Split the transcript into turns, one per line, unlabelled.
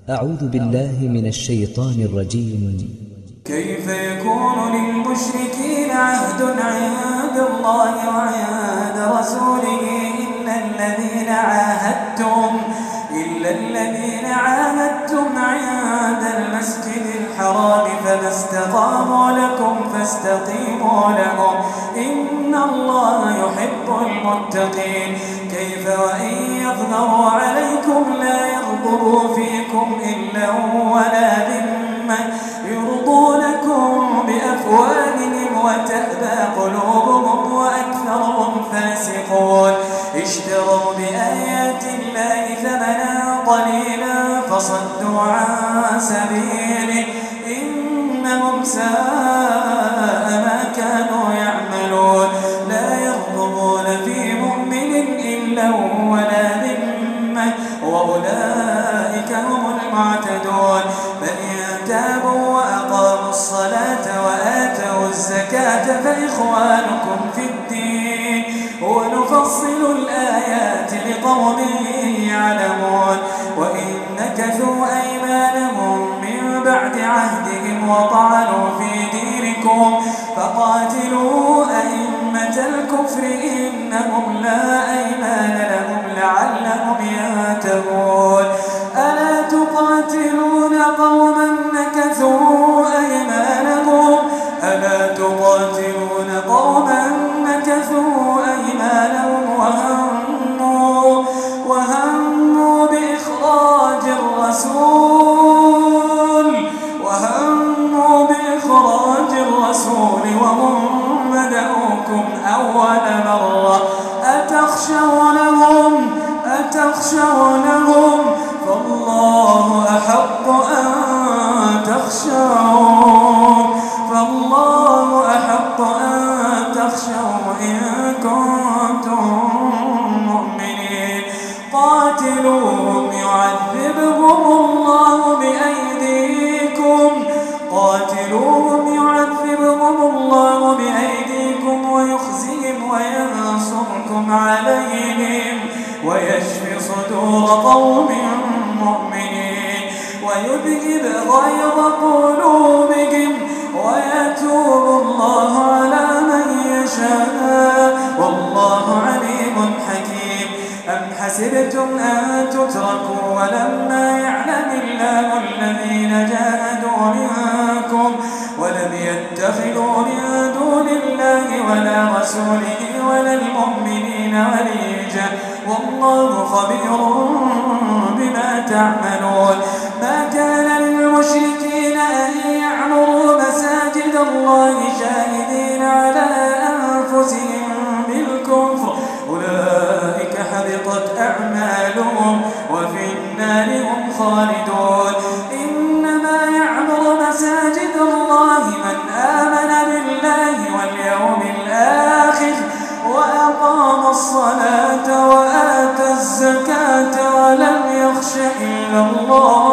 أعوذ بالله من الشيطان الرجيم.
كيف يكون للمشركين عهد عند الله وعند رسوله إلا الذين عاهدتم عند المسجد الحرام فما استقاموا لكم فاستقيموا لهم إن الله يحب المتقين. كيف وإن يظهروا عليكم لا يرقبوا فيكم إلا ولا ذمة يرضونكم بأفواههم وتأبى قلوبهم وأكثرهم فاسقون. اشتروا بآيات الله ثمنا قليلا فصدوا عن سبيله إنهم ساء ما كانوا يعملون. لا يرقبون في مؤمن إلا ولا ذمة وأولئك هم المعتدون. فإن تابوا وأقاموا الصلاة وآتوا الزكاة فإخوانكم في الدين ونفصل الآيات لقوم يعلمون. وإن نكثوا أيمانهم من بعد عهدهم وطعنوا في دينكم فقاتلوا أئمة الكفر إنهم لا أيمان لهم لعلهم ينتهون. ألا تقاتلون قوما نكثوا أيمانهم وهموا بإخراج الرسول وهم بدأوكم أول مرة أتخشونهم فالله أحق أن تخشوا إن كنتم مؤمنين. قاتلوهم يعذبهم الله بأيديكم ويخزيهم وينصركم عليهم ويشفي صدور قوم مؤمنين ويذهب غيظ قلوبهم ويتوب الله على من يشاء والله عليم حكيم. أم حسبتم أن تتركوا ولما يعلم الله الذين جاهدوا منكم ولم يتخذوا من دون الله ولا رسوله ولا المؤمنين وليجا والله خبير بما تعملون. ما كان للمشركين أن يعمروا مساجد الله شاهدين على أنفسهم بالكفر أولئك حبطت أعمالهم وفي النار هم خالدون. إنما يعمر مساجد الله من آمن بالله واليوم الآخر وأقام الصلاة وآتى الزكاة ولم يخش إلا الله